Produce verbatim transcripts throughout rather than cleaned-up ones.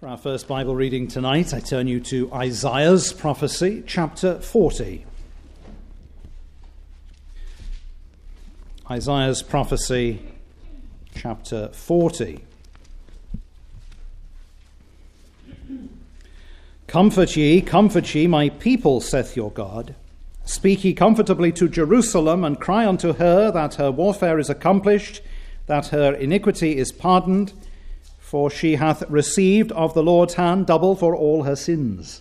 For our first Bible reading tonight, I turn you to Isaiah's prophecy, chapter forty. Isaiah's prophecy, chapter forty. Comfort ye, comfort ye, my people, saith your God. Speak ye comfortably to Jerusalem, and cry unto her that her warfare is accomplished, that her iniquity is pardoned, for she hath received of the Lord's hand double for all her sins.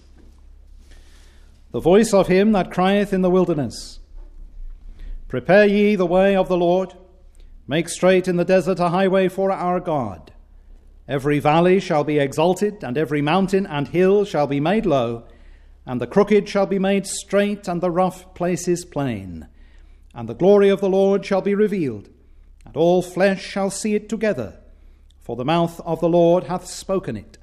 The voice of him that crieth in the wilderness, Prepare ye the way of the Lord, make straight in the desert a highway for our God. Every valley shall be exalted, and every mountain and hill shall be made low, and the crooked shall be made straight, and the rough places plain. And the glory of the Lord shall be revealed, and all flesh shall see it together, for the mouth of the Lord hath spoken it.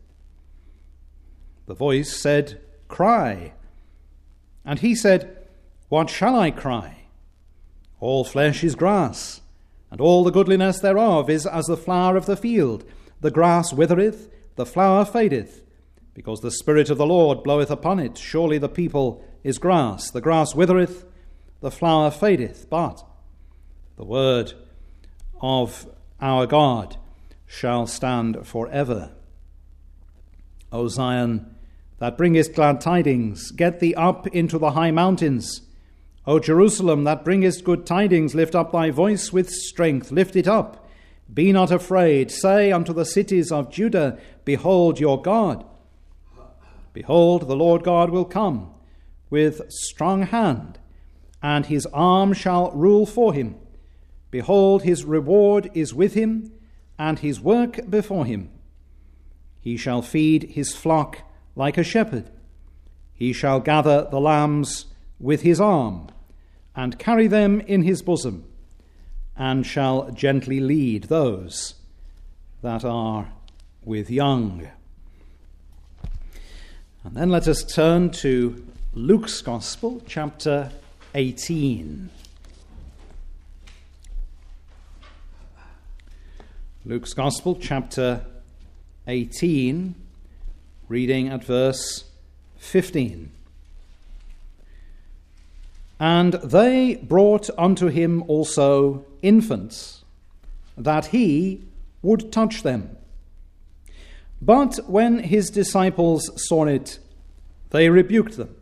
The voice said, Cry. And he said, What shall I cry? All flesh is grass, and all the goodliness thereof is as the flower of the field. The grass withereth, the flower fadeth, because the Spirit of the Lord bloweth upon it. Surely the people is grass. The grass withereth, the flower fadeth, but the word of our God shall stand forever. O Zion, that bringest glad tidings, get thee up into the high mountains. O Jerusalem, that bringest good tidings, lift up thy voice with strength, lift it up. Be not afraid. Say unto the cities of Judah, Behold your God. Behold, the Lord God will come with strong hand, and his arm shall rule for him. Behold, his reward is with him, and his work before him. He shall feed his flock like a shepherd. He shall gather the lambs with his arm, and carry them in his bosom, and shall gently lead those that are with young. And then let us turn to Luke's Gospel, chapter eighteen. Luke's Gospel, chapter eighteen, reading at verse fifteen. And they brought unto him also infants, that he would touch them. But when his disciples saw it, they rebuked them.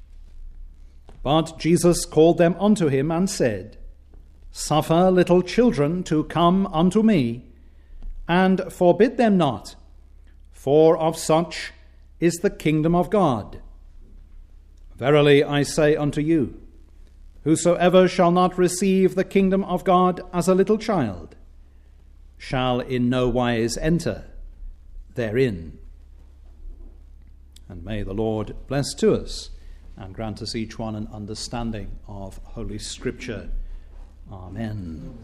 But Jesus called them unto him and said, Suffer little children to come unto me, and forbid them not, for of such is the kingdom of God. Verily I say unto you, whosoever shall not receive the kingdom of God as a little child shall in no wise enter therein. And may the Lord bless to us and grant us each one an understanding of Holy Scripture. Amen.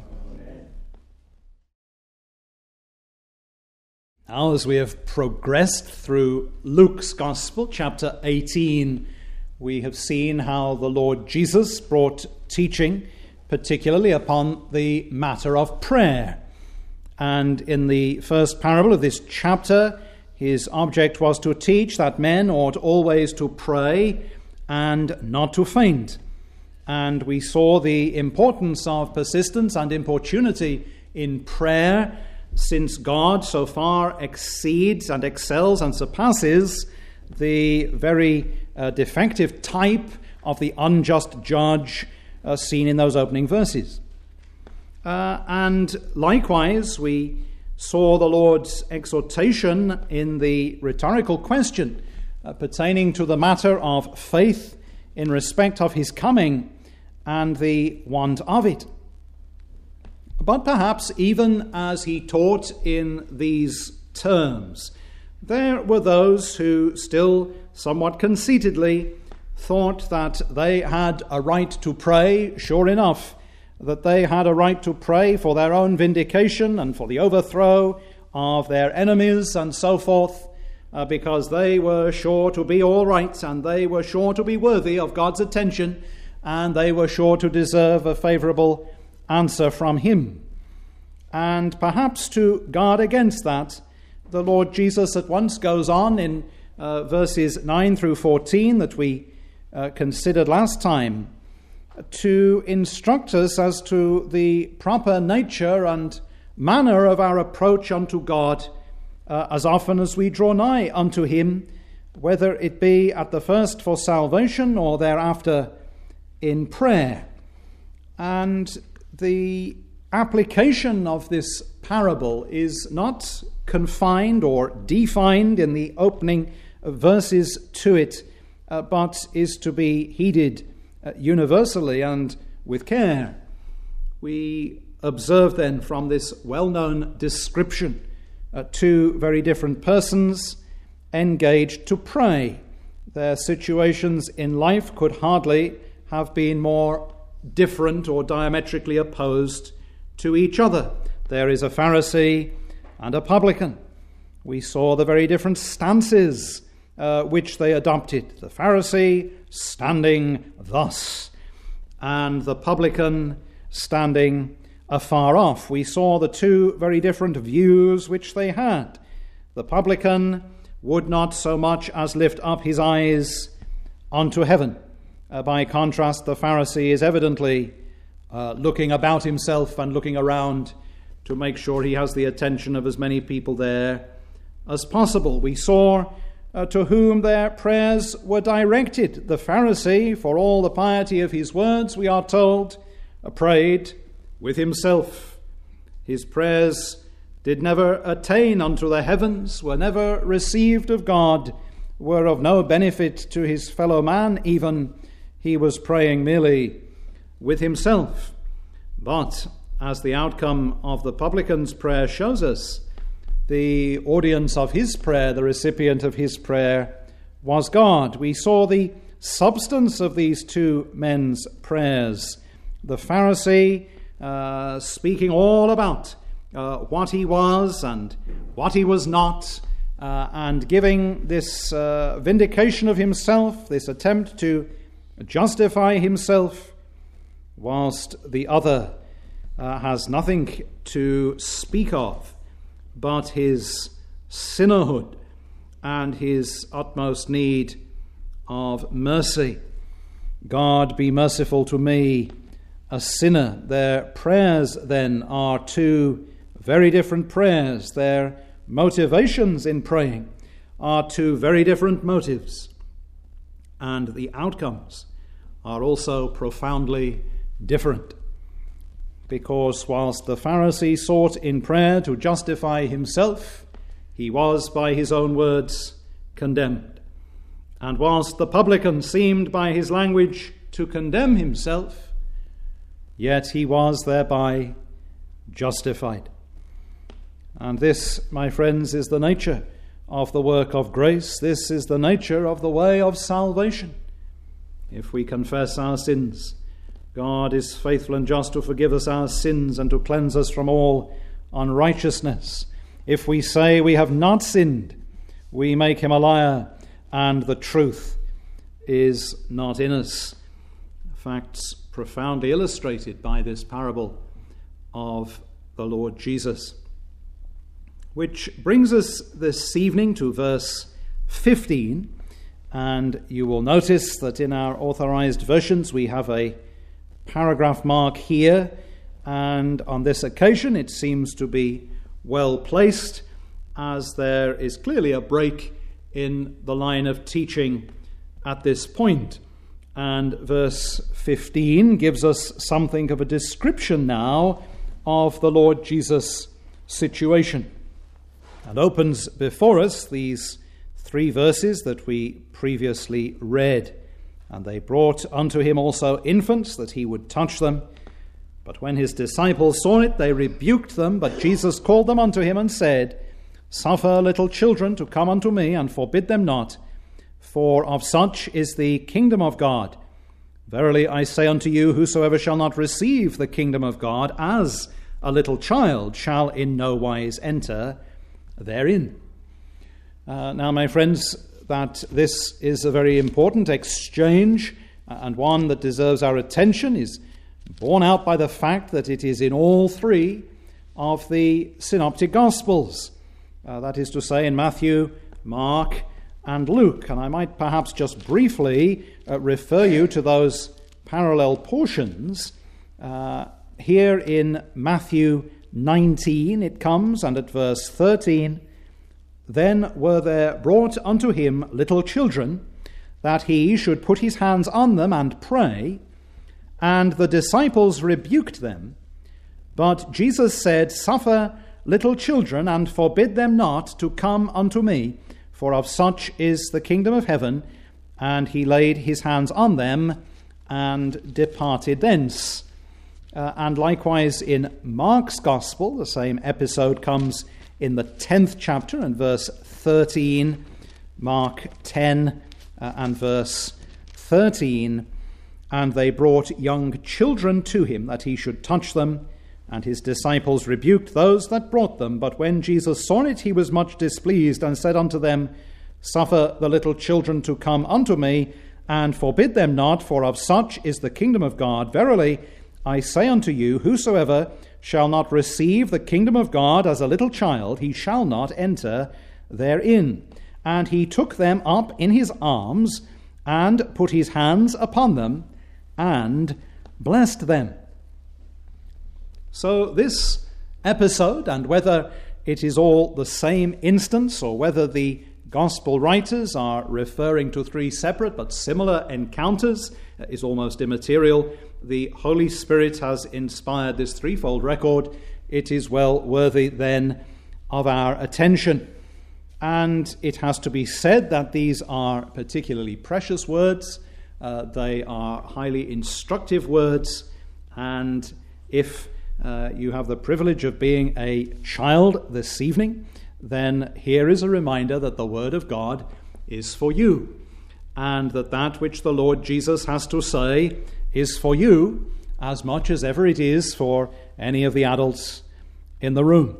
Now, as we have progressed through Luke's Gospel, chapter eighteen, we have seen how the Lord Jesus brought teaching, particularly upon the matter of prayer. And in the first parable of this chapter, his object was to teach that men ought always to pray and not to faint. And we saw the importance of persistence and importunity in prayer, since God so far exceeds and excels and surpasses the very uh, defective type of the unjust judge uh, seen in those opening verses. Uh, and likewise, we saw the Lord's exhortation in the rhetorical question uh, pertaining to the matter of faith in respect of his coming and the want of it. But perhaps even as he taught in these terms, there were those who still somewhat conceitedly thought that they had a right to pray, sure enough, that they had a right to pray for their own vindication and for the overthrow of their enemies and so forth, uh, because they were sure to be all right, and they were sure to be worthy of God's attention, and they were sure to deserve a favorable answer from him. And perhaps to guard against that, the Lord Jesus at once goes on in uh, verses nine through fourteen that we uh, considered last time to instruct us as to the proper nature and manner of our approach unto God uh, as often as we draw nigh unto him, whether it be at the first for salvation or thereafter in prayer. And the application of this parable is not confined or defined in the opening verses to it, uh, but is to be heeded uh, universally and with care. We observe then from this well-known description uh, two very different persons engaged to pray. Their situations in life could hardly have been more different or diametrically opposed to each other. There is a Pharisee and a publican. We saw the very different stances uh, which they adopted. The Pharisee standing thus, and the publican standing afar off. We saw the two very different views which they had. The publican would not so much as lift up his eyes unto heaven. Uh, by contrast, the Pharisee is evidently uh, looking about himself and looking around to make sure he has the attention of as many people there as possible. We saw uh, to whom their prayers were directed. The Pharisee, for all the piety of his words, we are told, uh, prayed with himself. His prayers did never attain unto the heavens, were never received of God, were of no benefit to his fellow man even. He was praying merely with himself. But as the outcome of the publican's prayer shows us, the audience of his prayer, the recipient of his prayer, was God. We saw the substance of these two men's prayers. The Pharisee uh, speaking all about uh, what he was and what he was not, uh, and giving this uh, vindication of himself, this attempt to justify himself, whilst the other uh, has nothing to speak of but his sinnerhood and his utmost need of mercy. God, be merciful to me, a sinner. Their prayers then are two very different prayers. Their motivations in praying are two very different motives. And the outcomes are also profoundly different. Because whilst the Pharisee sought in prayer to justify himself, he was, by his own words, condemned. And whilst the publican seemed by his language to condemn himself, yet he was thereby justified. And this, my friends, is the nature of the work of grace. This is the nature of the way of salvation. If we confess our sins, God is faithful and just to forgive us our sins and to cleanse us from all unrighteousness. If we say we have not sinned, we make him a liar, and the truth is not in us. Facts profoundly illustrated by this parable of the Lord Jesus. Which brings us this evening to verse fifteen, and you will notice that in our authorized versions we have a paragraph mark here, and on this occasion it seems to be well placed, as there is clearly a break in the line of teaching at this point. And verse fifteen gives us something of a description now of the Lord Jesus' situation, and opens before us these three verses that we previously read. And they brought unto him also infants, that he would touch them. But when his disciples saw it, they rebuked them. But Jesus called them unto him and said, Suffer little children to come unto me, and forbid them not, for of such is the kingdom of God. Verily I say unto you, whosoever shall not receive the kingdom of God as a little child shall in no wise enter therein. Uh, now, my friends, that this is a very important exchange, and one that deserves our attention, is borne out by the fact that it is in all three of the synoptic gospels. Uh, that is to say, in Matthew, Mark, and Luke. And I might perhaps just briefly uh, refer you to those parallel portions. Uh, here in Matthew nineteen it comes, and at verse thirteen, "Then were there brought unto him little children, that he should put his hands on them and pray. And the disciples rebuked them. But Jesus said, Suffer little children, and forbid them not to come unto me, for of such is the kingdom of heaven. And he laid his hands on them, and departed thence." Uh, and likewise in Mark's Gospel, the same episode comes in the tenth chapter and verse thirteen, Mark ten uh, and verse thirteen. "And they brought young children to him, that he should touch them. And his disciples rebuked those that brought them. But when Jesus saw it, he was much displeased, and said unto them, Suffer the little children to come unto me, and forbid them not, for of such is the kingdom of God. Verily, I say unto you, whosoever shall not receive the kingdom of God as a little child, he shall not enter therein. And he took them up in his arms, and put his hands upon them, and blessed them." So this episode, and whether it is all the same instance, or whether the gospel writers are referring to three separate but similar encounters, is almost immaterial. The Holy Spirit has inspired this threefold record. It is well worthy then of our attention. And it has to be said that these are particularly precious words. Uh, they are highly instructive words. And if uh, you have the privilege of being a child this evening, then here is a reminder that the Word of God is for you, and that that which the Lord Jesus has to say is for you as much as ever it is for any of the adults in the room.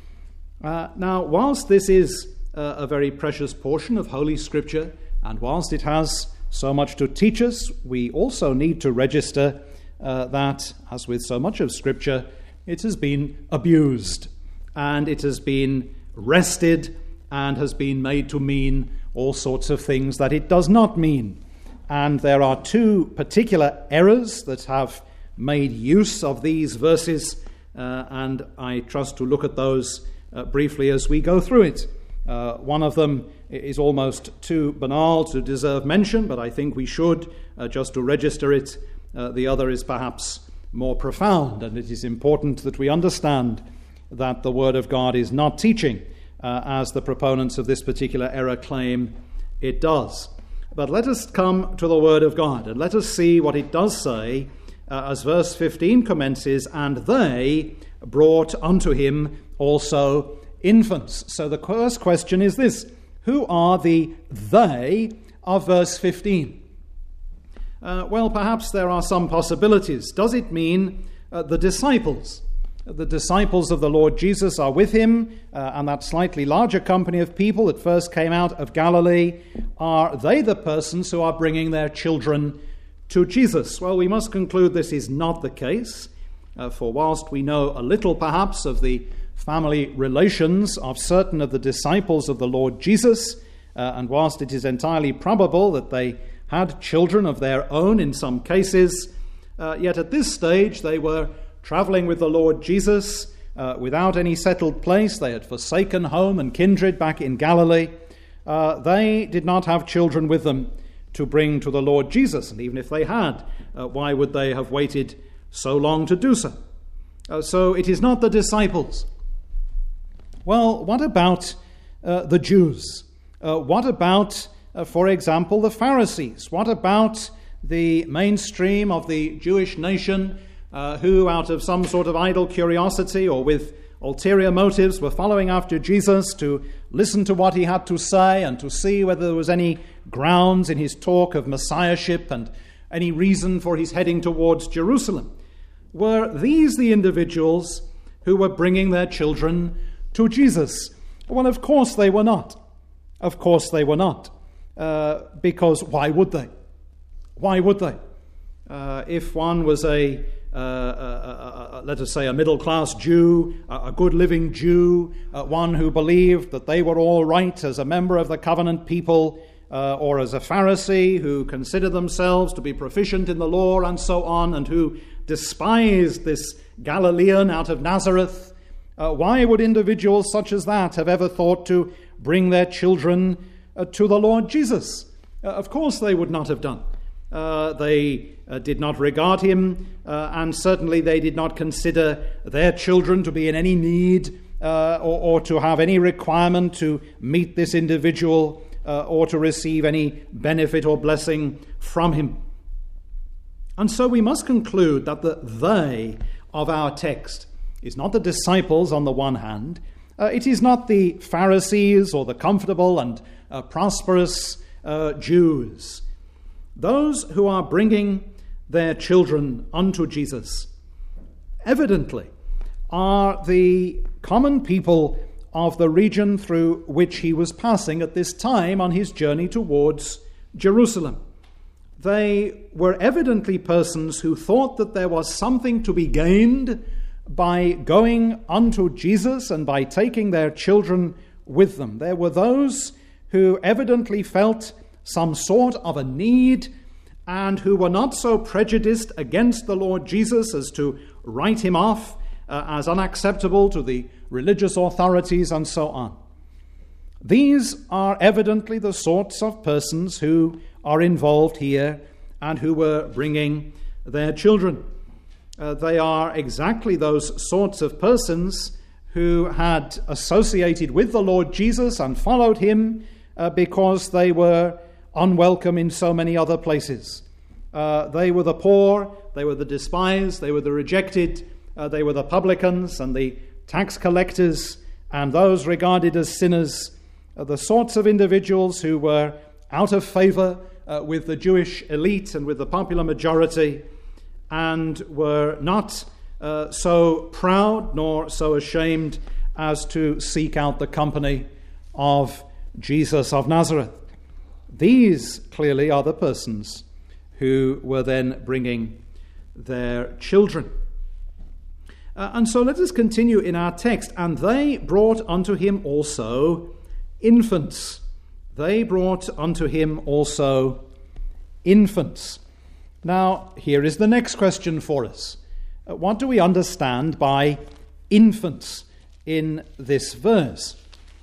Uh, now, whilst this is uh, a very precious portion of Holy Scripture, and whilst it has so much to teach us, we also need to register uh, that, as with so much of Scripture, it has been abused, and it has been wrested, and has been made to mean all sorts of things that it does not mean. And there are two particular errors that have made use of these verses, uh, and I trust to look at those uh, briefly as we go through it. Uh, one of them is almost too banal to deserve mention, but I think we should, uh, just to register it. Uh, the other is perhaps more profound, and it is important that we understand that the Word of God is not teaching, uh, as the proponents of this particular error claim it does. But let us come to the Word of God, and let us see what it does say, uh, as verse fifteen commences, "And they brought unto him also infants." So the first question is this: who are the they of verse fifteen? Uh, well, perhaps there are some possibilities. Does it mean uh, the disciples? The disciples of the Lord Jesus are with him, uh, and that slightly larger company of people that first came out of Galilee, are they the persons who are bringing their children to Jesus? Well, we must conclude this is not the case, uh, for whilst we know a little perhaps of the family relations of certain of the disciples of the Lord Jesus, uh, and whilst it is entirely probable that they had children of their own in some cases, uh, yet at this stage they were traveling with the Lord Jesus uh, without any settled place. They had forsaken home and kindred back in Galilee. Uh, they did not have children with them to bring to the Lord Jesus. And even if they had, uh, why would they have waited so long to do so? Uh, so it is not the disciples. Well, what about uh, the Jews? Uh, what about, uh, for example, the Pharisees? What about the mainstream of the Jewish nation, Uh, who, out of some sort of idle curiosity or with ulterior motives, were following after Jesus to listen to what he had to say and to see whether there was any grounds in his talk of messiahship and any reason for his heading towards Jerusalem? Were these the individuals who were bringing their children to Jesus? Well, of course they were not. Of course they were not. Uh, because why would they? Why would they? Uh, if one was a uh, uh, uh, let us say, a middle-class Jew, a good living Jew, uh, one who believed that they were all right as a member of the covenant people, uh, or as a Pharisee who considered themselves to be proficient in the law and so on, and who despised this Galilean out of Nazareth. Uh, why would individuals such as that have ever thought to bring their children uh, to the Lord Jesus? Uh, of course they would not have done. Uh, they uh, did not regard him, uh, and certainly they did not consider their children to be in any need uh, or, or to have any requirement to meet this individual uh, or to receive any benefit or blessing from him. And so we must conclude that the they of our text is not the disciples on the one hand, uh, it is not the Pharisees or the comfortable and uh, prosperous uh, Jews. Those who are bringing their children unto Jesus evidently are the common people of the region through which he was passing at this time on his journey towards Jerusalem. They were evidently persons who thought that there was something to be gained by going unto Jesus and by taking their children with them. There were those who evidently felt some sort of a need, and who were not so prejudiced against the Lord Jesus as to write him off uh, as unacceptable to the religious authorities and so on. These are evidently the sorts of persons who are involved here and who were bringing their children. Uh, they are exactly those sorts of persons who had associated with the Lord Jesus and followed him uh, because they were unwelcome in so many other places. Uh, they were the poor, they were the despised, they were the rejected, uh, they were the publicans and the tax collectors and those regarded as sinners, uh, the sorts of individuals who were out of favor uh, with the Jewish elite and with the popular majority, and were not uh, so proud nor so ashamed as to seek out the company of Jesus of Nazareth. These clearly are the persons who were then bringing their children. Uh, and so let us continue in our text. And they brought unto him also infants. They brought unto him also infants. Now, here is the next question for us. Uh, what do we understand by infants in this verse?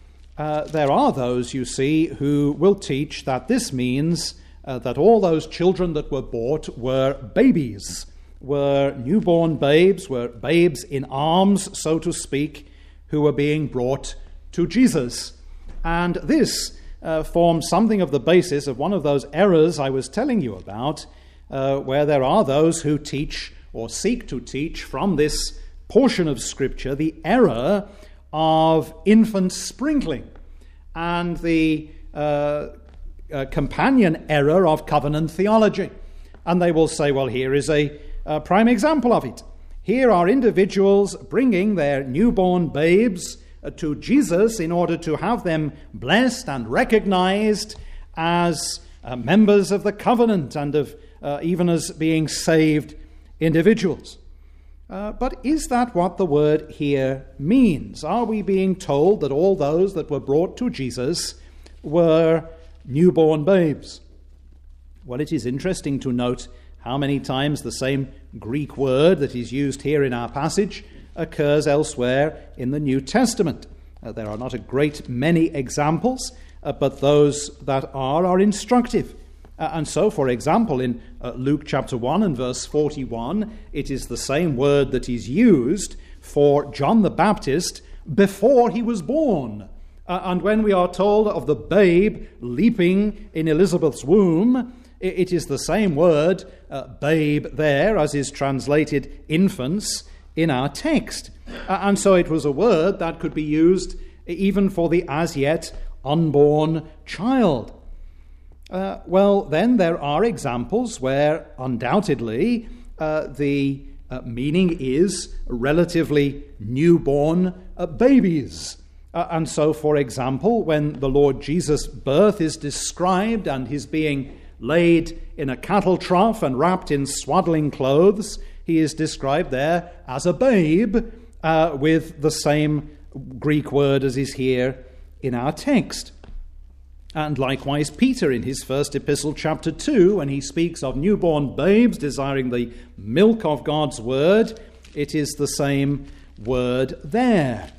Uh, there are those, you see, who will teach that this means uh, that all those children that were bought were babies, were newborn babes, were babes in arms, so to speak, who were being brought to Jesus. And this uh, forms something of the basis of one of those errors I was telling you about, uh, where there are those who teach or seek to teach from this portion of Scripture the error of infant sprinkling and the uh, uh, companion error of covenant theology. And they will say, well, here is a, a prime example of it. Here are individuals bringing their newborn babes uh, to Jesus in order to have them blessed and recognized as uh, members of the covenant and of uh, even as being saved individuals. Uh, but is that what the word here means? Are we being told that all those that were brought to Jesus were newborn babes? Well, it is interesting to note how many times the same Greek word that is used here in our passage occurs elsewhere in the New Testament. Uh, there are not a great many examples, uh, but those that are are instructive. Uh, and so, for example, in uh, Luke chapter one and verse forty-one, it is the same word that is used for John the Baptist before he was born. Uh, and when we are told of the babe leaping in Elizabeth's womb, it, it is the same word, uh, babe, there, as is translated infants in our text. Uh, and so it was a word that could be used even for the as yet unborn child. Uh, well, then there are examples where undoubtedly uh, the uh, meaning is relatively newborn uh, babies. Uh, and so, for example, when the Lord Jesus' birth is described and his being laid in a cattle trough and wrapped in swaddling clothes, he is described there as a babe uh, with the same Greek word as is here in our text. And likewise Peter in his first epistle, chapter two, when he speaks of newborn babes desiring the milk of God's word, it is the same word there.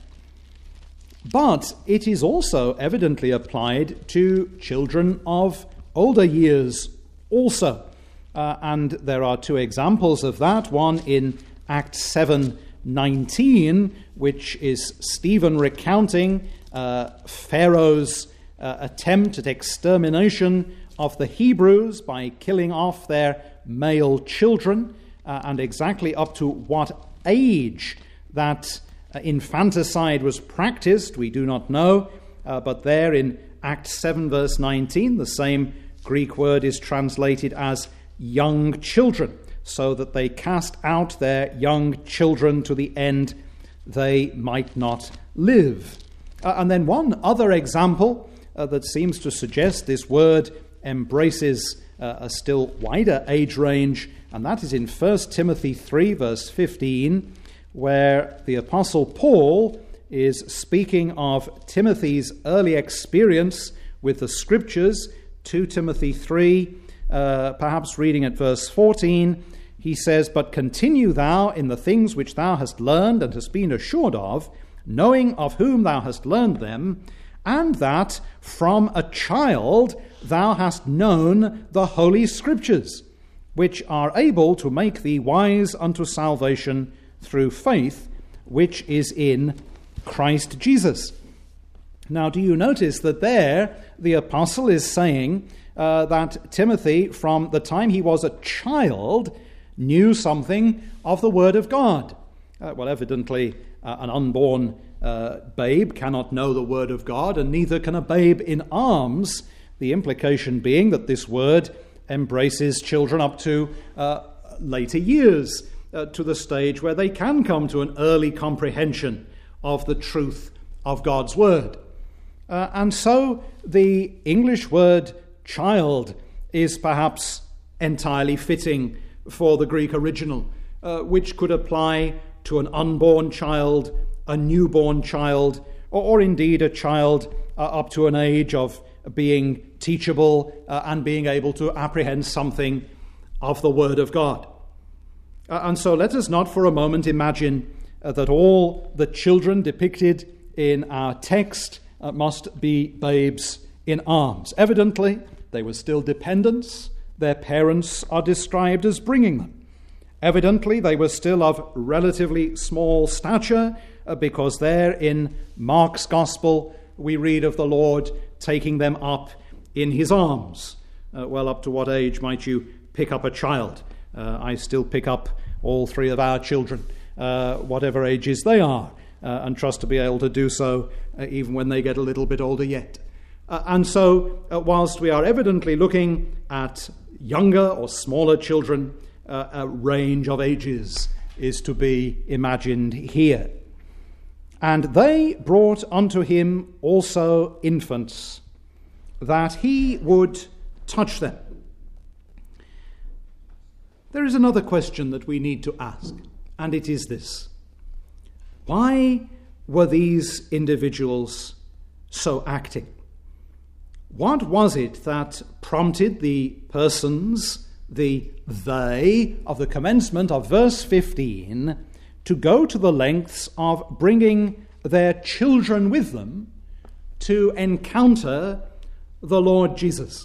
But it is also evidently applied to children of older years also. Uh, and there are two examples of that. One in Acts seven nineteen, which is Stephen recounting uh, Pharaoh's uh, attempt at extermination of the Hebrews by killing off their male children, uh, and exactly up to what age that uh, infanticide was practiced, we do not know. Uh, but there in Acts seven verse nineteen, the same Greek word is translated as young children, so that they cast out their young children to the end they might not live. Uh, and then one other example uh, that seems to suggest this word embraces uh, a still wider age range, and that is in First Timothy three verse fifteen, where the Apostle Paul is speaking of Timothy's early experience with the Scriptures. Two Timothy three, uh, perhaps reading at verse fourteen, he says, "But continue thou in the things which thou hast learned and hast been assured of, knowing of whom thou hast learned them, and that from a child thou hast known the Holy Scriptures, which are able to make thee wise unto salvation through faith, which is in Christ Jesus." Now, do you notice that there the apostle is saying uh, that Timothy, from the time he was a child, knew something of the Word of God? Uh, well, evidently, uh, an unborn uh, babe cannot know the Word of God, and neither can a babe in arms, the implication being that this word embraces children up to uh, later years, uh, to the stage where they can come to an early comprehension of the truth of God's Word. Uh, and so the English word child is perhaps entirely fitting for the Greek original, uh, which could apply to an unborn child, a newborn child, or, or indeed a child uh, up to an age of being teachable uh, and being able to apprehend something of the Word of God. Uh, and so let us not for a moment imagine uh, that all the children depicted in our text Uh, must be babes in arms. Evidently, they were still dependents. Their parents are described as bringing them. Evidently, they were still of relatively small stature, uh, because there in Mark's Gospel we read of the Lord taking them up in his arms. Uh, well, up to what age might you pick up a child? Uh, I still pick up all three of our children, uh, whatever ages they are. Uh, and trust to be able to do so uh, even when they get a little bit older yet. Uh, and so, uh, whilst we are evidently looking at younger or smaller children, uh, a range of ages is to be imagined here. "And they brought unto him also infants, that he would touch them." There is another question that we need to ask, and it is this: why were these individuals so acting? What was it that prompted the persons, the they, of the commencement of verse fifteen to go to the lengths of bringing their children with them to encounter the Lord Jesus?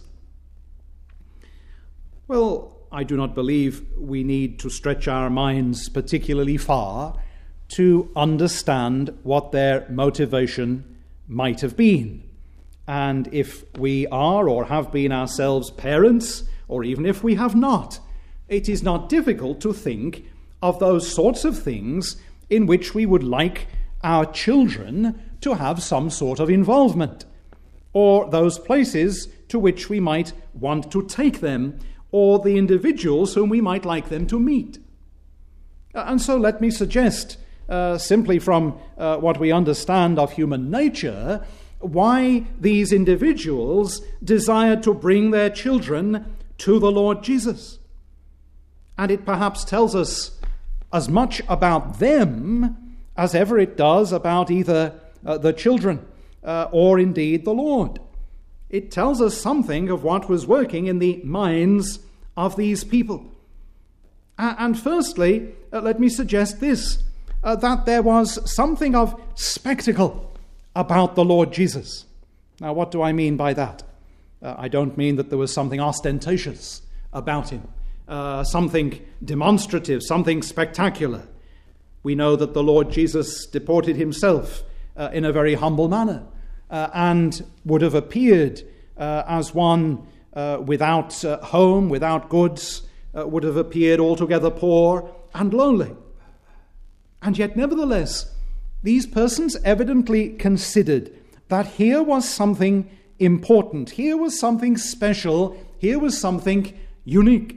Well, I do not believe we need to stretch our minds particularly far to understand what their motivation might have been. And if we are or have been ourselves parents, or even if we have not, it is not difficult to think of those sorts of things in which we would like our children to have some sort of involvement, or those places to which we might want to take them, or the individuals whom we might like them to meet. And so let me suggest, Uh, simply from uh, what we understand of human nature, why these individuals desired to bring their children to the Lord Jesus. And it perhaps tells us as much about them as ever it does about either uh, the children uh, or indeed the Lord. It tells us something of what was working in the minds of these people. Uh, and firstly, uh, let me suggest this, uh, that there was something of spectacle about the Lord Jesus. Now, what do I mean by that? Uh, I don't mean that there was something ostentatious about him, uh, something demonstrative, something spectacular. We know that the Lord Jesus deported himself uh, in a very humble manner uh, and would have appeared uh, as one uh, without uh, home, without goods, uh, would have appeared altogether poor and lonely. And yet, nevertheless, these persons evidently considered that here was something important, here was something special, here was something unique.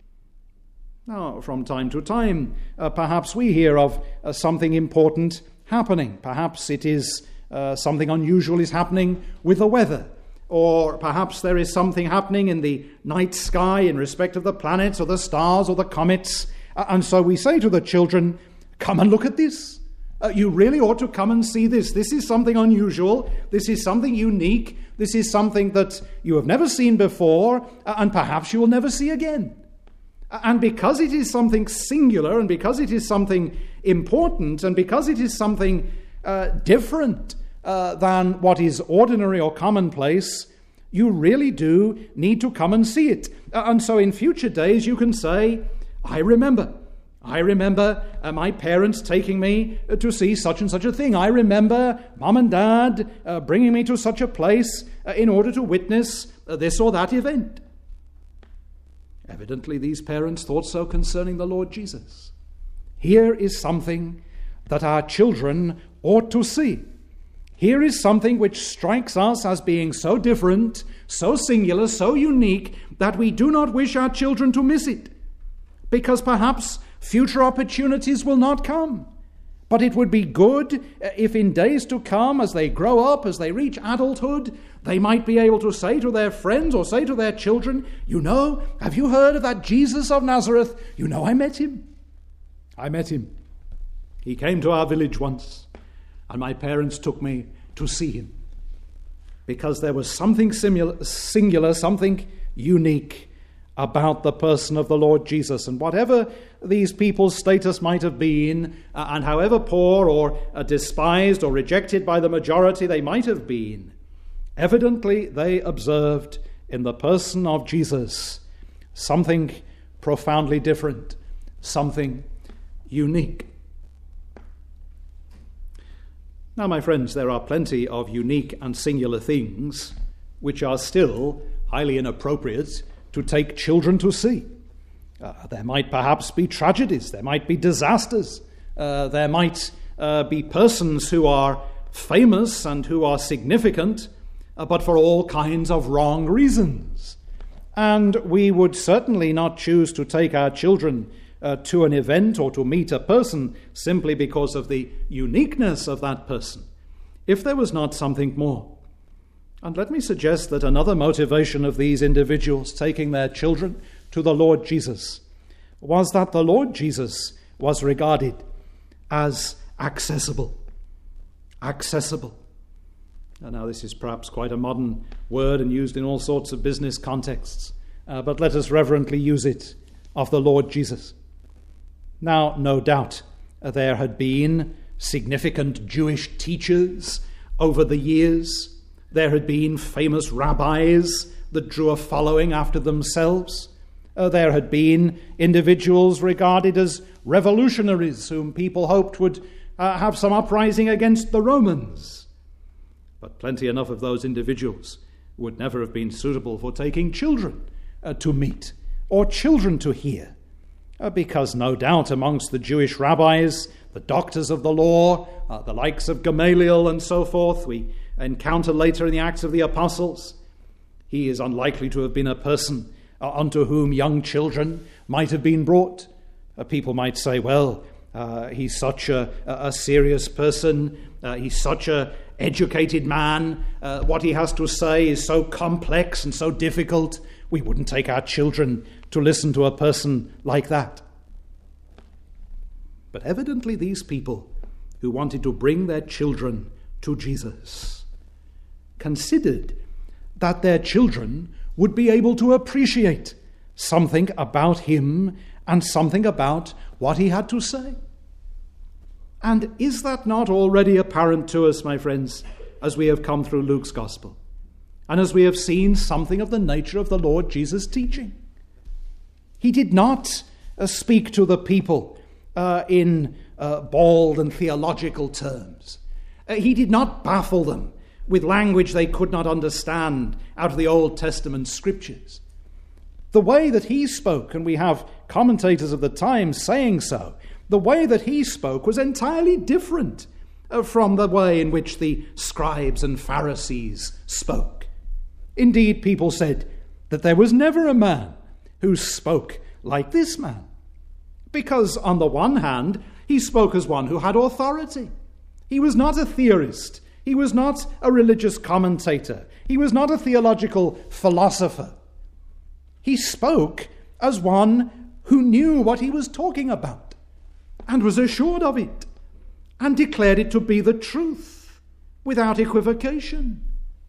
Now, from time to time, uh, perhaps we hear of uh, something important happening. Perhaps it is uh, something unusual is happening with the weather, or perhaps there is something happening in the night sky in respect of the planets or the stars or the comets. Uh, and so we say to the children, come and look at this. Uh, you really ought to come and see this. This is something unusual. This is something unique. This is something that you have never seen before, uh, and perhaps you will never see again. And because it is something singular, and because it is something important, and because it is something uh, different uh, than what is ordinary or commonplace, you really do need to come and see it. Uh, and so in future days you can say, I remember. I remember uh, my parents taking me uh, to see such and such a thing. I remember mum and dad uh, bringing me to such a place uh, in order to witness uh, this or that event. Evidently, these parents thought so concerning the Lord Jesus. Here is something that our children ought to see. Here is something which strikes us as being so different, so singular, so unique, that we do not wish our children to miss it, because perhaps future opportunities will not come. But it would be good if in days to come, as they grow up, as they reach adulthood, they might be able to say to their friends or say to their children, you know, have you heard of that Jesus of Nazareth? You know, I met him. I met him. He came to our village once, and my parents took me to see him. Because there was something simula- singular, something unique about the person of the Lord Jesus. And whatever these people's status might have been, uh, and however poor or uh, despised or rejected by the majority they might have been, evidently they observed in the person of Jesus something profoundly different, something unique. Now, my friends, there are plenty of unique and singular things which are still highly inappropriate to take children to see. Uh, there might perhaps be tragedies, there might be disasters, uh, there might uh, be persons who are famous and who are significant, uh, but for all kinds of wrong reasons. And we would certainly not choose to take our children uh, to an event or to meet a person simply because of the uniqueness of that person, if there was not something more. And let me suggest that another motivation of these individuals taking their children to the Lord Jesus was that the Lord Jesus was regarded as accessible. Accessible. And now this is perhaps quite a modern word and used in all sorts of business contexts, uh, but let us reverently use it of the Lord Jesus. Now, no doubt, uh, there had been significant Jewish teachers over the years. There had been famous rabbis that drew a following after themselves. Uh, there had been individuals regarded as revolutionaries whom people hoped would uh, have some uprising against the Romans. But plenty enough of those individuals would never have been suitable for taking children uh, to meet or children to hear. Uh, because no doubt amongst the Jewish rabbis, the doctors of the law, uh, the likes of Gamaliel and so forth, we encounter later in the Acts of the Apostles, he is unlikely to have been a person uh, unto whom young children might have been brought. Uh, people might say, well, uh, he's such a, a serious person, uh, he's such a educated man, uh, what he has to say is so complex and so difficult, we wouldn't take our children to listen to a person like that. But evidently these people who wanted to bring their children to Jesus considered that their children would be able to appreciate something about him and something about what he had to say. And is that not already apparent to us, my friends, as we have come through Luke's gospel, and as we have seen something of the nature of the Lord Jesus' teaching? He did not uh, speak to the people uh, in uh, bald and theological terms. Uh, he did not baffle them with language they could not understand out of the Old Testament scriptures. The way that he spoke, and we have commentators of the time saying so, the way that he spoke was entirely different uh, from the way in which the scribes and Pharisees spoke. Indeed, people said that there was never a man who spoke like this man, because on the one hand, he spoke as one who had authority. He was not a theorist. He was not a religious commentator. He was not a theological philosopher. He spoke as one who knew what he was talking about and was assured of it and declared it to be the truth without equivocation.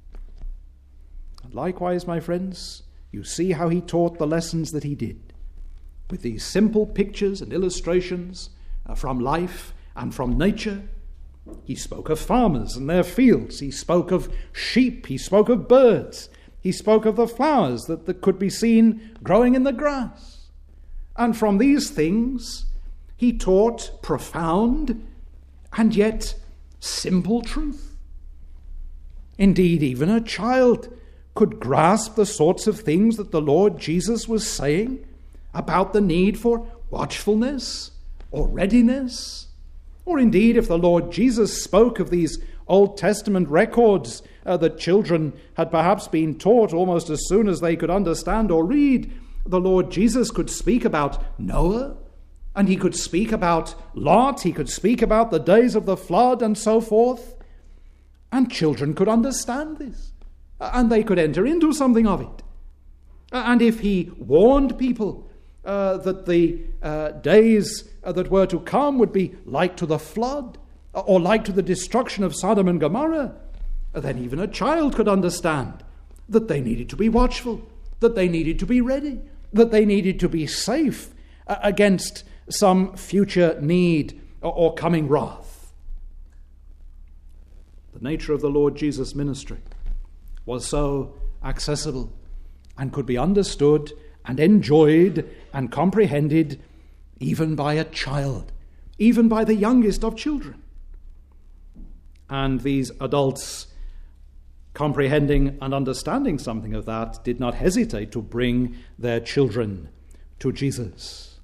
And likewise, my friends, you see how he taught the lessons that he did with these simple pictures and illustrations uh, from life and from nature. He spoke of farmers and their fields. He spoke of sheep. He spoke of birds. He spoke of the flowers that, that could be seen growing in the grass. And from these things, he taught profound and yet simple truth. Indeed, even a child could grasp the sorts of things that the Lord Jesus was saying about the need for watchfulness or readiness. Or indeed, if the Lord Jesus spoke of these Old Testament records uh, that children had perhaps been taught almost as soon as they could understand or read, the Lord Jesus could speak about Noah, and he could speak about Lot, he could speak about the days of the flood and so forth, and children could understand this, and they could enter into something of it. And if he warned people Uh, that the uh, days uh, that were to come would be like to the flood or like to the destruction of Sodom and Gomorrah, then even a child could understand that they needed to be watchful, that they needed to be ready, that they needed to be safe uh, against some future need or, or coming wrath. The nature of the Lord Jesus' ministry was so accessible and could be understood and enjoyed and comprehended even by a child, even by the youngest of children. And these adults, comprehending and understanding something of that, did not hesitate to bring their children to Jesus.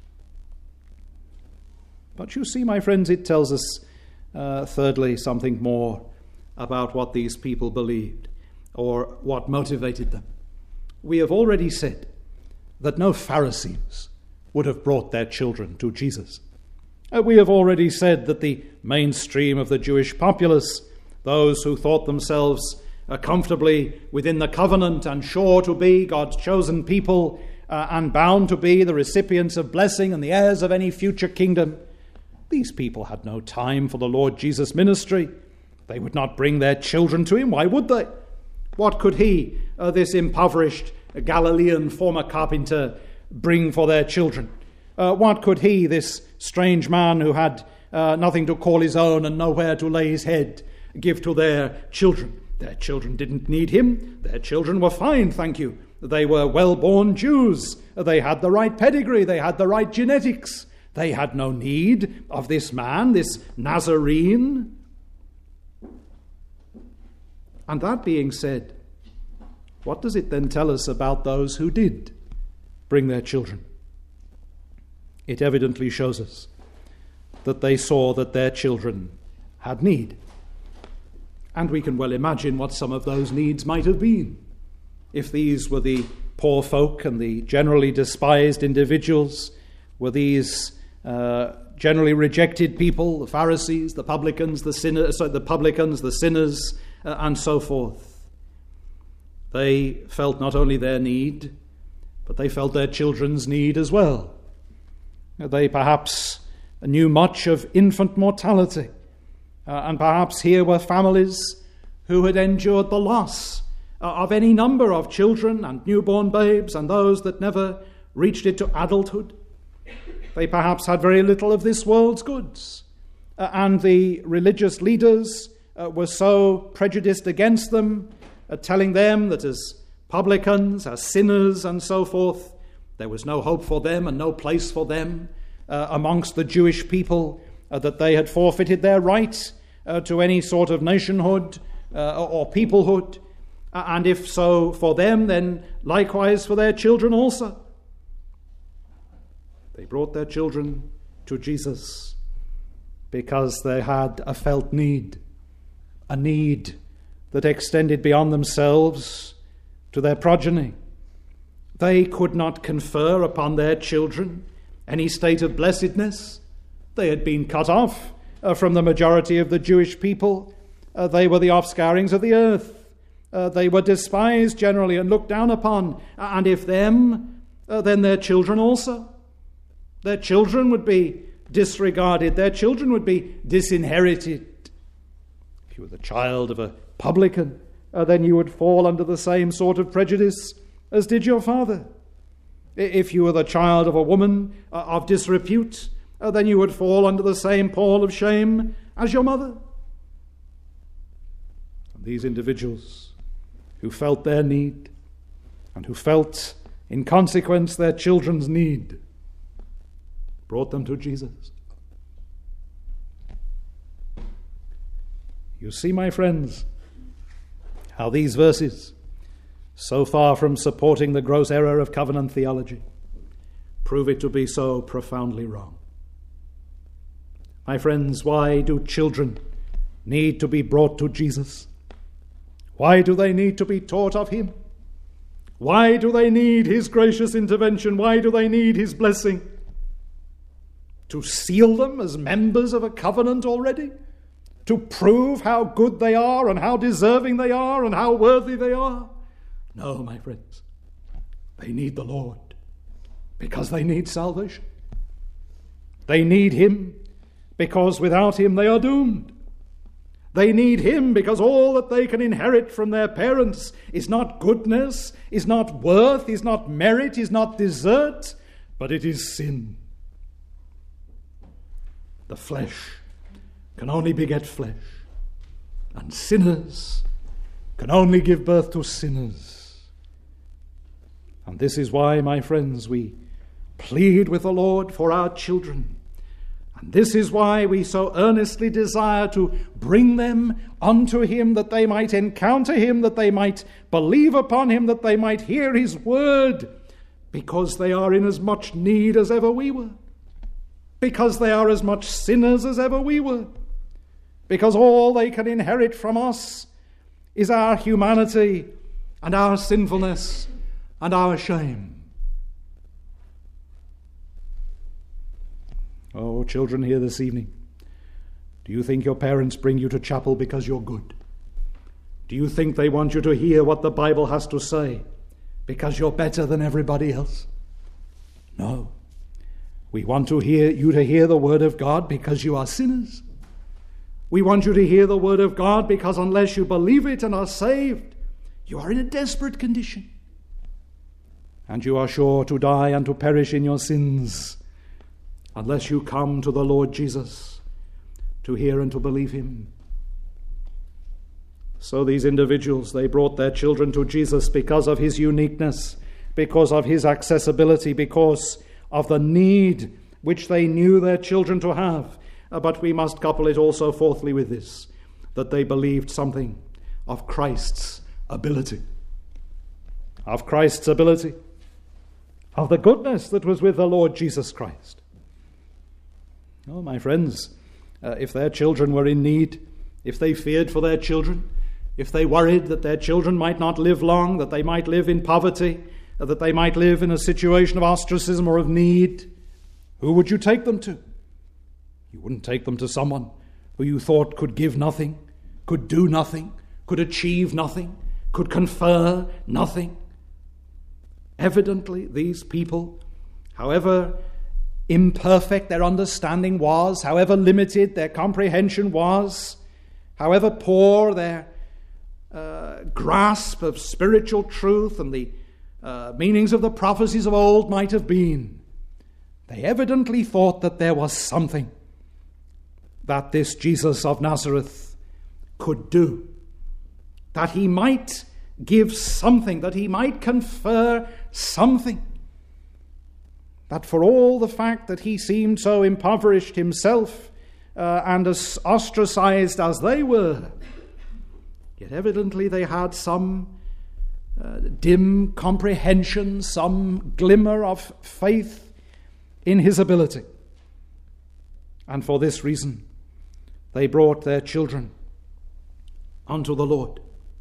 But you see, my friends, it tells us, uh, thirdly, something more about what these people believed or what motivated them. We have already said that no Pharisees would have brought their children to Jesus. Uh, we have already said that the mainstream of the Jewish populace, those who thought themselves uh, comfortably within the covenant and sure to be God's chosen people uh, and bound to be the recipients of blessing and the heirs of any future kingdom, these people had no time for the Lord Jesus' ministry. They would not bring their children to him. Why would they? What could he, uh, this impoverished a Galilean former carpenter, bring for their children? Uh, what could he, this strange man who had uh, nothing to call his own and nowhere to lay his head, give to their children? Their children didn't need him. Their children were fine, thank you. They were well-born Jews. They had the right pedigree. They had the right genetics. They had no need of this man, this Nazarene. And that being said, what does it then tell us about those who did bring their children? It evidently shows us that they saw that their children had need. And we can well imagine what some of those needs might have been. If these were the poor folk and the generally despised individuals, were these uh, generally rejected people, the Pharisees, the publicans, the sinners, sorry, the publicans, the sinners, uh, and so forth. They felt not only their need, but they felt their children's need as well. They perhaps knew much of infant mortality. Uh, and perhaps here were families who had endured the loss uh, of any number of children and newborn babes and those that never reached it to adulthood. They perhaps had very little of this world's goods. Uh, and the religious leaders uh, were so prejudiced against them, uh, telling them that as publicans, as sinners and so forth, there was no hope for them and no place for them uh, amongst the Jewish people, uh, that they had forfeited their right uh, to any sort of nationhood uh, or peoplehood. Uh, and if so for them, then likewise for their children also. They brought their children to Jesus because they had a felt need, a need that extended beyond themselves to their progeny. They could not confer upon their children any state of blessedness. They had been cut off uh, from the majority of the Jewish people. Uh, they were the offscourings of the earth. Uh, they were despised generally and looked down upon. And if them, uh, then their children also. Their children would be disregarded. Their children would be disinherited. If you were the child of a publican, uh, then you would fall under the same sort of prejudice as did your father. If you were the child of a woman uh, of disrepute, uh, then you would fall under the same pall of shame as your mother. And these individuals who felt their need and who felt in consequence their children's need brought them to Jesus. You see, my friends, how these verses, so far from supporting the gross error of covenant theology, prove it to be so profoundly wrong. My friends, why do children need to be brought to Jesus? Why do they need to be taught of him? Why do they need his gracious intervention? Why do they need his blessing? To seal them as members of a covenant already? To prove how good they are and how deserving they are and how worthy they are? No, my friends. They need the Lord because they need salvation. They need him because without him they are doomed. They need him because all that they can inherit from their parents is not goodness, is not worth, is not merit, is not desert, but it is sin. The flesh can only beget flesh, and sinners can only give birth to sinners. And this is why, my friends, we plead with the Lord for our children. And this is why we so earnestly desire to bring them unto him, that they might encounter him, that they might believe upon him, that they might hear his word, because they are in as much need as ever we were. Because they are as much sinners as ever we were. Because all they can inherit from us is our humanity and our sinfulness and our shame. Oh, children here this evening, do you think your parents bring you to chapel because you're good? Do you think they want you to hear what the Bible has to say because you're better than everybody else? No. We want to hear you to hear the word of God because you are sinners. We want you to hear the word of God because unless you believe it and are saved, you are in a desperate condition. And you are sure to die and to perish in your sins unless you come to the Lord Jesus to hear and to believe him. So these individuals, they brought their children to Jesus because of his uniqueness, because of his accessibility, because of the need which they knew their children to have. Uh, but we must couple it also fourthly with this, that they believed something of Christ's ability. Of Christ's ability. Of the goodness that was with the Lord Jesus Christ. Oh, my friends, uh, if their children were in need, if they feared for their children, if they worried that their children might not live long, that they might live in poverty, uh, that they might live in a situation of ostracism or of need, who would you take them to? You wouldn't take them to someone who you thought could give nothing, could do nothing, could achieve nothing, could confer nothing. Evidently, these people, however imperfect their understanding was, however limited their comprehension was, however poor their uh, grasp of spiritual truth and the uh, meanings of the prophecies of old might have been, they evidently thought that there was something that this Jesus of Nazareth could do, that he might give something, that he might confer something, that for all the fact that he seemed so impoverished himself uh, and as ostracized as they were, yet evidently they had some uh, dim comprehension, some glimmer of faith in his ability. And for this reason, they brought their children unto the Lord.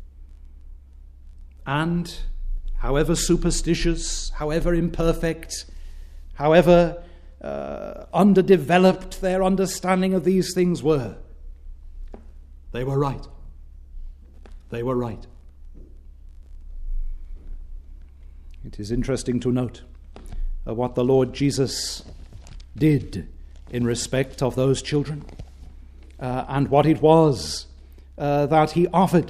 And however superstitious, however imperfect, however uh, underdeveloped their understanding of these things were, they were right. They were right. It is interesting to note uh, what the Lord Jesus did in respect of those children uh, and what it was uh, that he offered.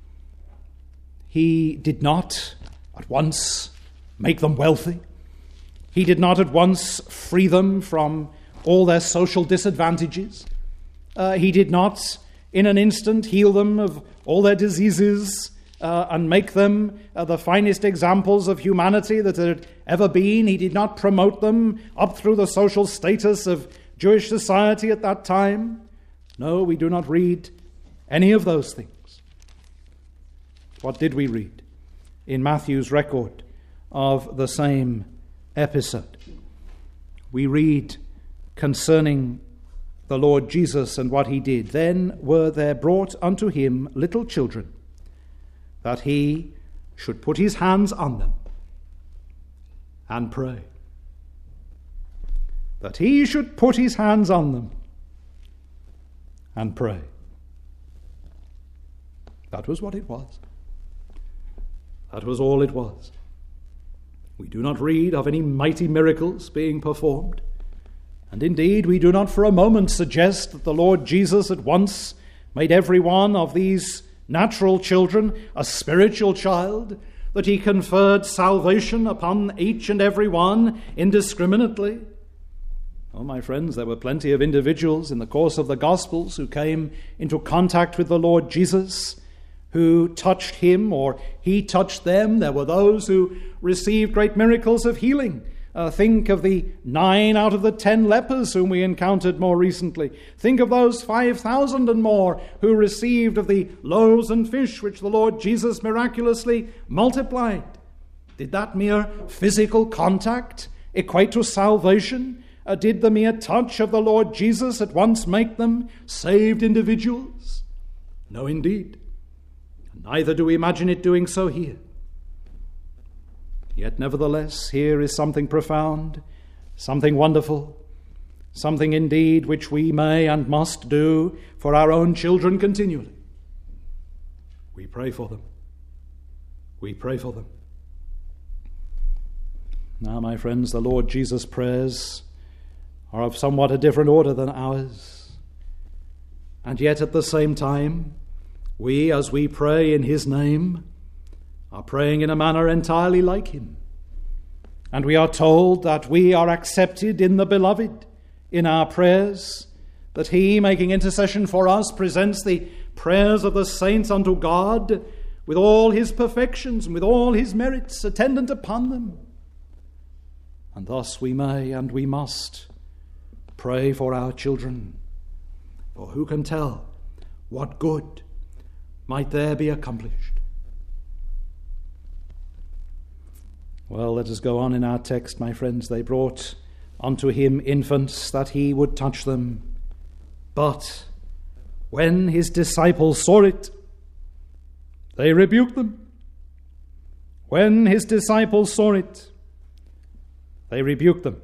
He did not at once make them wealthy. He did not at once free them from all their social disadvantages. Uh, he did not in an instant heal them of all their diseases uh, and make them uh, the finest examples of humanity that had ever been. He did not promote them up through the social status of Jewish society at that time. No, we do not read any of those things. What did we read in Matthew's record of the same episode? We read concerning the Lord Jesus and what he did. Then were there brought unto him little children, that he should put his hands on them and pray. That he should put his hands on them and pray. That was what it was. That was all it was. We do not read of any mighty miracles being performed. And indeed, we do not for a moment suggest that the Lord Jesus at once made every one of these natural children a spiritual child, that he conferred salvation upon each and every one indiscriminately. Oh, my friends, there were plenty of individuals in the course of the Gospels who came into contact with the Lord Jesus, who touched him or he touched them. There were those who received great miracles of healing. Uh, think of the nine out of the ten lepers whom we encountered more recently. Think of those five thousand and more who received of the loaves and fish which the Lord Jesus miraculously multiplied. Did that mere physical contact equate to salvation? Uh, did the mere touch of the Lord Jesus at once make them saved individuals? No, indeed. Neither do we imagine it doing so here. Yet nevertheless, here is something profound, something wonderful, something indeed which we may and must do for our own children continually. We pray for them. We pray for them. Now, my friends, the Lord Jesus' prayers are of somewhat a different order than ours. And yet at the same time, we, as we pray in his name, are praying in a manner entirely like him. And we are told that we are accepted in the beloved in our prayers, that he, making intercession for us, presents the prayers of the saints unto God with all his perfections and with all his merits attendant upon them. And thus we may and we must pray for our children, for who can tell what good might there be accomplished? Well, let us go on in our text, my friends. They brought unto him infants that he would touch them. But when his disciples saw it, they rebuked them. When his disciples saw it, they rebuked them.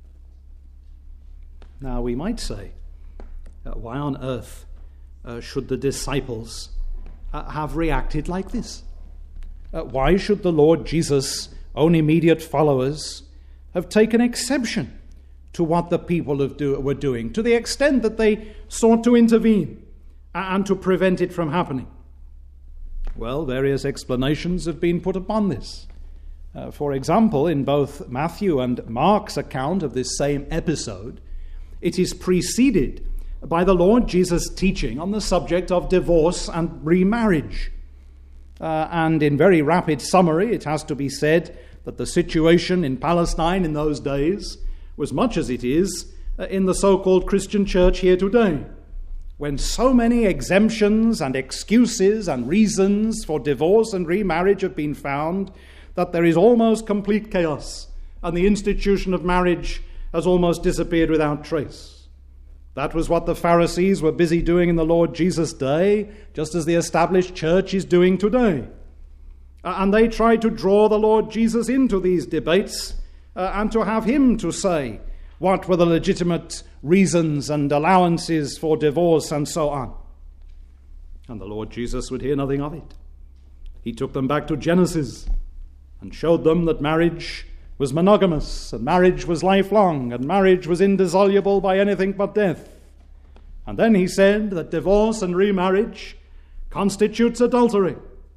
Now, we might say, uh, why on earth uh, should the disciples Uh, have reacted like this? Uh, why should the Lord Jesus' own immediate followers have taken exception to what the people of do, were doing, to the extent that they sought to intervene and to prevent it from happening? Well, various explanations have been put upon this. Uh, for example, in both Matthew and Mark's account of this same episode, it is preceded by the Lord Jesus' teaching on the subject of divorce and remarriage. Uh, and in very rapid summary, it has to be said that the situation in Palestine in those days was much as it is uh, in the so-called Christian church here today, when so many exemptions and excuses and reasons for divorce and remarriage have been found that there is almost complete chaos, and the institution of marriage has almost disappeared without trace. That was what the Pharisees were busy doing in the Lord Jesus' day, just as the established church is doing today. Uh, and they tried to draw the Lord Jesus into these debates uh, and to have him to say what were the legitimate reasons and allowances for divorce and so on. And the Lord Jesus would hear nothing of it. He took them back to Genesis and showed them that marriage was monogamous, and marriage was lifelong, and marriage was indissoluble by anything but death. And then he said that divorce and remarriage constitutes adultery.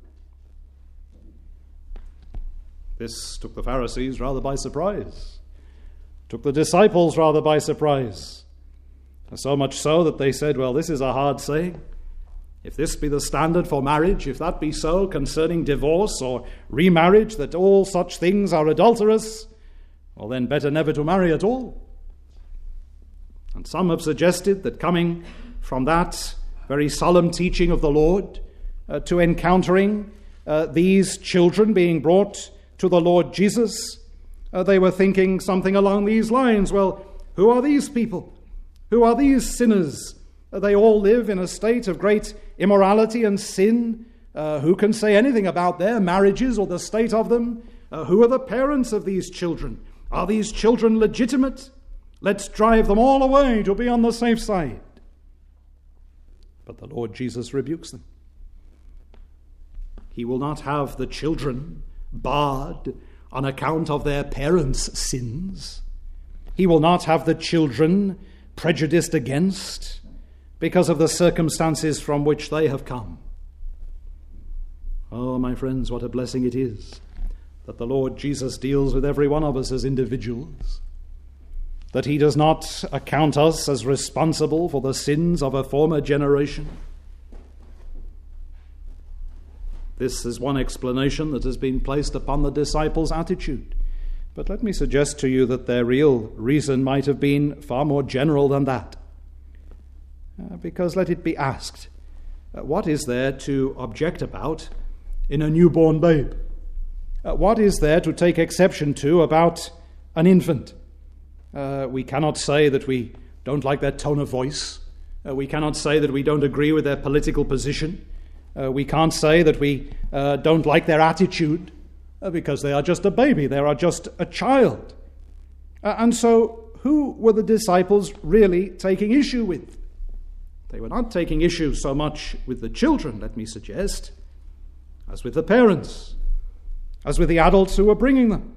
This took the Pharisees rather by surprise, took the disciples rather by surprise, so much so that they said, well, this is a hard saying. If this be the standard for marriage, if that be so concerning divorce or remarriage, that all such things are adulterous, well then better never to marry at all. And some have suggested that coming from that very solemn teaching of the Lord uh, to encountering uh, these children being brought to the Lord Jesus, uh, they were thinking something along these lines. Well, who are these people? Who are these sinners? Uh, they all live in a state of great immorality and sin. Uh, who can say anything about their marriages or the state of them? Uh, who are the parents of these children? Are these children legitimate? Let's drive them all away to be on the safe side. But the Lord Jesus rebukes them. He will not have the children barred on account of their parents' sins. He will not have the children prejudiced against because of the circumstances from which they have come. Oh, my friends, what a blessing it is that the Lord Jesus deals with every one of us as individuals, that he does not account us as responsible for the sins of a former generation. This is one explanation that has been placed upon the disciples' attitude. But let me suggest to you that their real reason might have been far more general than that. Uh, because let it be asked, uh, what is there to object about in a newborn babe? Uh, what is there to take exception to about an infant? Uh, we cannot say that we don't like their tone of voice. Uh, we cannot say that we don't agree with their political position. Uh, we can't say that we uh, don't like their attitude uh, because they are just a baby. They are just a child. Uh, and so who were the disciples really taking issue with? They were not taking issue so much with the children, let me suggest, as with the parents, as with the adults who were bringing them.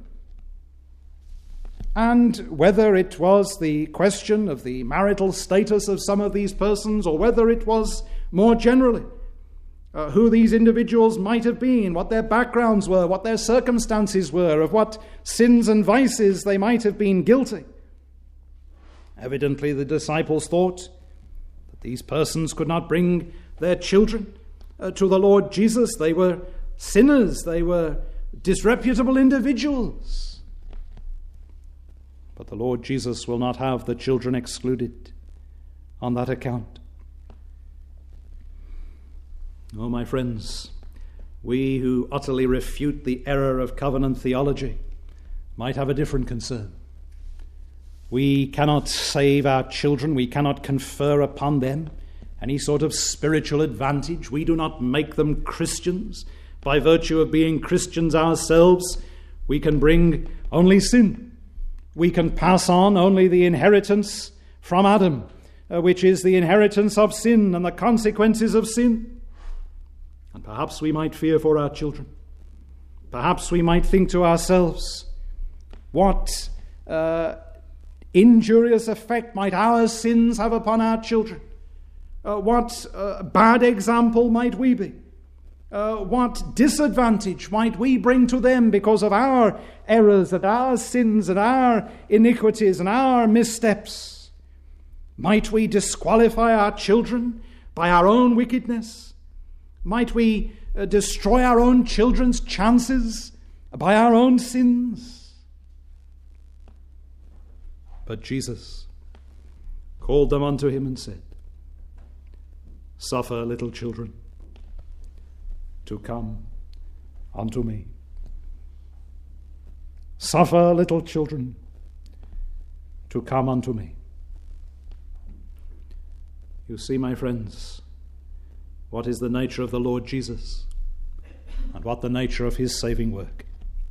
And whether it was the question of the marital status of some of these persons, or whether it was more generally uh, who these individuals might have been, what their backgrounds were, what their circumstances were, of what sins and vices they might have been guilty. Evidently the disciples thought that these persons could not bring their children uh, to the Lord Jesus. They were sinners, they were disreputable individuals. But the Lord Jesus will not have the children excluded on that account. Oh, my friends, we who utterly refute the error of covenant theology might have a different concern. We cannot save our children. We cannot confer upon them any sort of spiritual advantage. We do not make them Christians. By virtue of being Christians ourselves, we can bring only sin. We can pass on only the inheritance from Adam, uh, which is the inheritance of sin and the consequences of sin. And perhaps we might fear for our children. Perhaps we might think to ourselves, what uh, injurious effect might our sins have upon our children? Uh, what uh, bad example might we be? Uh, what disadvantage might we bring to them because of our errors and our sins and our iniquities and our missteps? Might we disqualify our children by our own wickedness? Might we uh, destroy our own children's chances by our own sins? But Jesus called them unto him and said, Suffer little children to come unto me. Suffer little children to come unto me. You see, my friends, what is the nature of the Lord Jesus and what the nature of his saving work.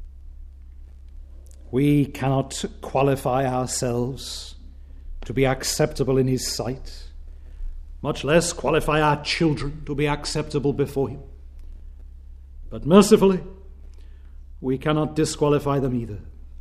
We cannot qualify ourselves to be acceptable in his sight, much less qualify our children to be acceptable before him. But mercifully, we cannot disqualify them either.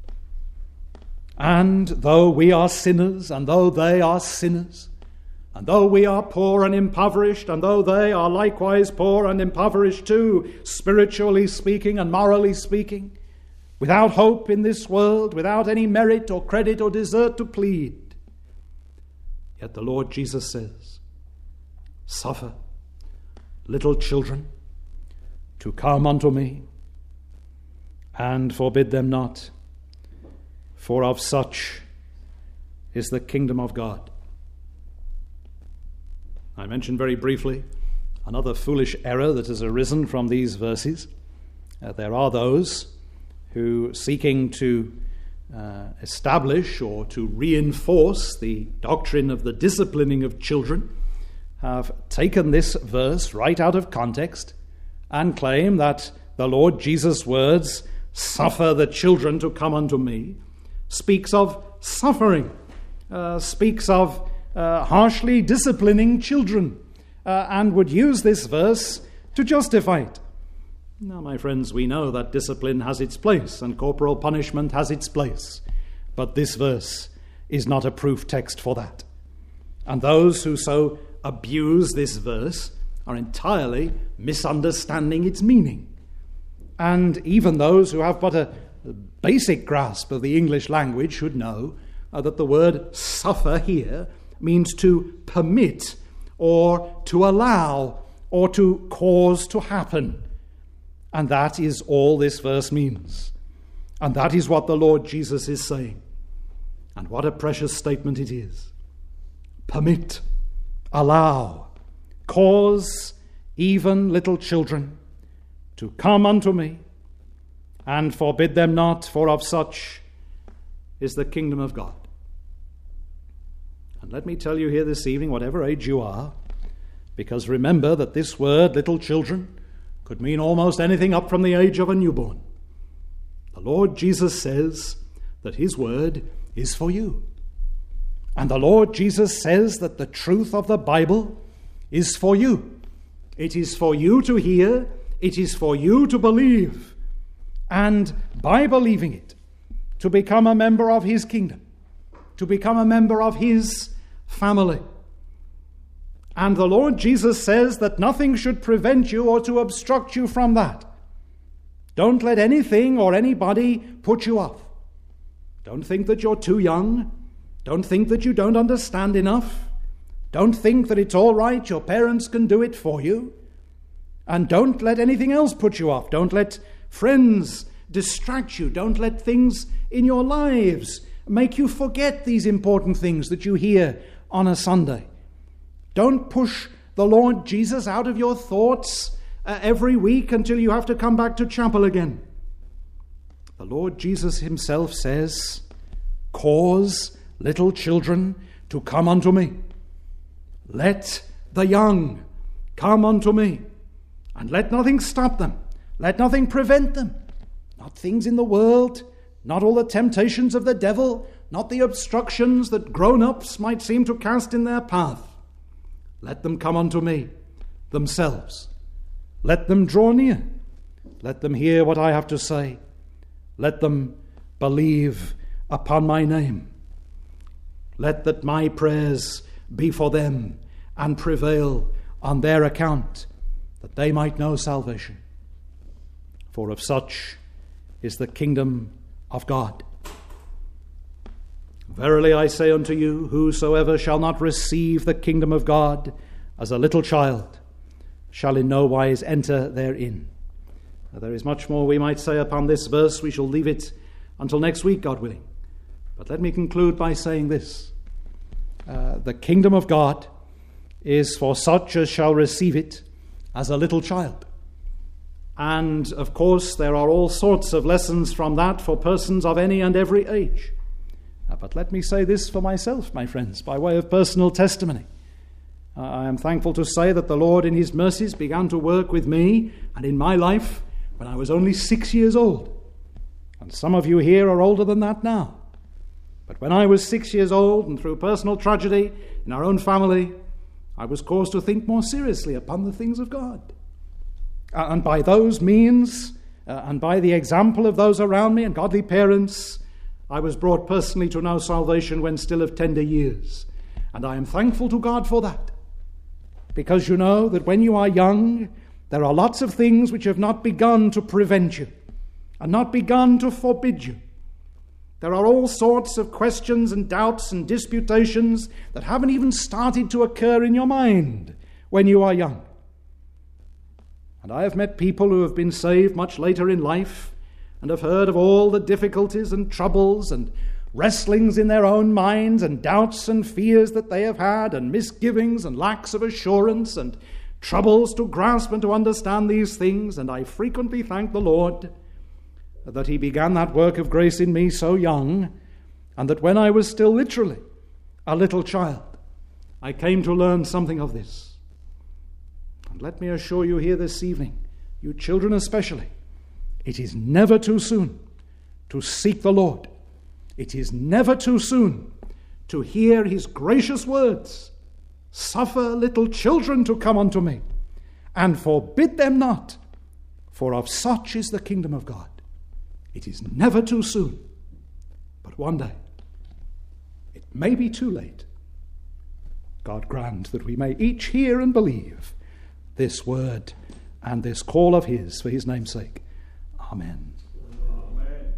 And though we are sinners, and though they are sinners, and though we are poor and impoverished, and though they are likewise poor and impoverished too, spiritually speaking and morally speaking, without hope in this world, without any merit or credit or desert to plead, yet the Lord Jesus says, Suffer little children to come unto me, and forbid them not, for of such is the kingdom of God. I mentioned very briefly another foolish error that has arisen from these verses. Uh, there are those who, seeking to uh, establish or to reinforce the doctrine of the disciplining of children, have taken this verse right out of context and claim that the Lord Jesus' words, suffer the children to come unto me, speaks of suffering, uh, speaks of uh, harshly disciplining children, uh, and would use this verse to justify it. Now, my friends, we know that discipline has its place and corporal punishment has its place, but this verse is not a proof text for that. And those who so abuse this verse are entirely misunderstanding its meaning. And even those who have but a basic grasp of the English language should know uh, that the word suffer here means to permit or to allow or to cause to happen. And that is all this verse means. And that is what the Lord Jesus is saying. And what a precious statement it is. Permit, allow, cause even little children to come unto me, and forbid them not, for of such is the kingdom of God. And let me tell you here this evening, whatever age you are, because remember that this word, little children, could mean almost anything up from the age of a newborn. The Lord Jesus says that his word is for you. And the Lord Jesus says that the truth of the Bible is for you. It is for you to hear, it is for you to believe, and by believing it, to become a member of his kingdom, to become a member of his family. And the Lord Jesus says that nothing should prevent you or to obstruct you from that. Don't let anything or anybody put you off. Don't think that you're too young. Don't think that you don't understand enough. Don't think that it's all right, your parents can do it for you. And don't let anything else put you off. Don't let friends distract you. Don't let things in your lives make you forget these important things that you hear on a Sunday. Don't push the Lord Jesus out of your thoughts uh, every week until you have to come back to chapel again. The Lord Jesus himself says, cause little children to come unto me. Let the young come unto me, and let nothing stop them. Let nothing prevent them. Not things in the world, not all the temptations of the devil, not the obstructions that grown-ups might seem to cast in their path. Let them come unto me themselves. Let them draw near. Let them hear what I have to say. Let them believe upon my name. Let that my prayers be for them and prevail on their account, that they might know salvation. For of such is the kingdom of God. Verily I say unto you, whosoever shall not receive the kingdom of God as a little child shall in no wise enter therein. Now, there is much more we might say upon this verse. We shall leave it until next week, God willing. But let me conclude by saying this. Uh, the kingdom of God is for such as shall receive it as a little child. And, of course, there are all sorts of lessons from that for persons of any and every age. Uh, but let me say this for myself, my friends, by way of personal testimony. Uh, I am thankful to say that the Lord in his mercies began to work with me and in my life when I was only six years old. And some of you here are older than that now. But when I was six years old, and through personal tragedy in our own family, I was caused to think more seriously upon the things of God. Uh, and by those means, uh, and by the example of those around me and godly parents, I was brought personally to know salvation when still of tender years. And I am thankful to God for that. Because you know that when you are young, there are lots of things which have not begun to prevent you and not begun to forbid you. There are all sorts of questions and doubts and disputations that haven't even started to occur in your mind when you are young. And I have met people who have been saved much later in life and have heard of all the difficulties and troubles and wrestlings in their own minds and doubts and fears that they have had and misgivings and lacks of assurance and troubles to grasp and to understand these things. And I frequently thank the Lord that he began that work of grace in me so young, and that when I was still literally a little child, I came to learn something of this. And let me assure you here this evening, you children especially, it is never too soon to seek the Lord. It is never too soon to hear his gracious words. Suffer little children to come unto me, and forbid them not, for of such is the kingdom of God. It is never too soon, but one day it may be too late. God grant that we may each hear and believe this word and this call of his for his name's sake. Amen. Amen.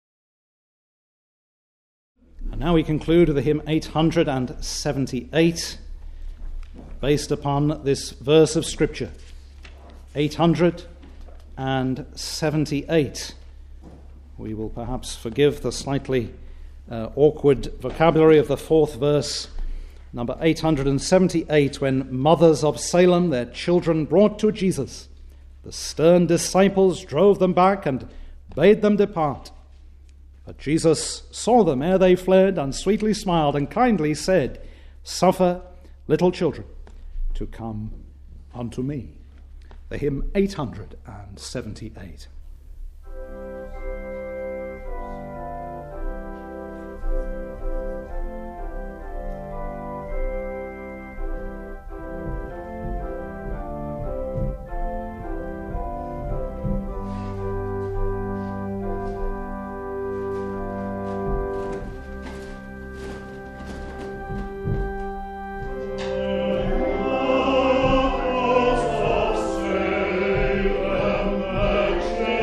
And now we conclude with the hymn eight hundred seventy-eight, based upon this verse of Scripture. eight hundred seventy-eight. We will perhaps forgive the slightly uh, awkward vocabulary of the fourth verse, number eight hundred seventy-eight, when mothers of Salem their children brought to Jesus. The stern disciples drove them back and bade them depart. But Jesus saw them ere they fled, and sweetly smiled and kindly said, Suffer little children to come unto me. The hymn eight hundred seventy-eight. Thank you.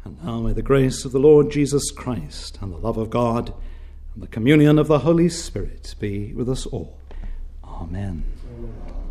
And now may the grace of the Lord Jesus Christ and the love of God and the communion of the Holy Spirit be with us all. Amen. Amen.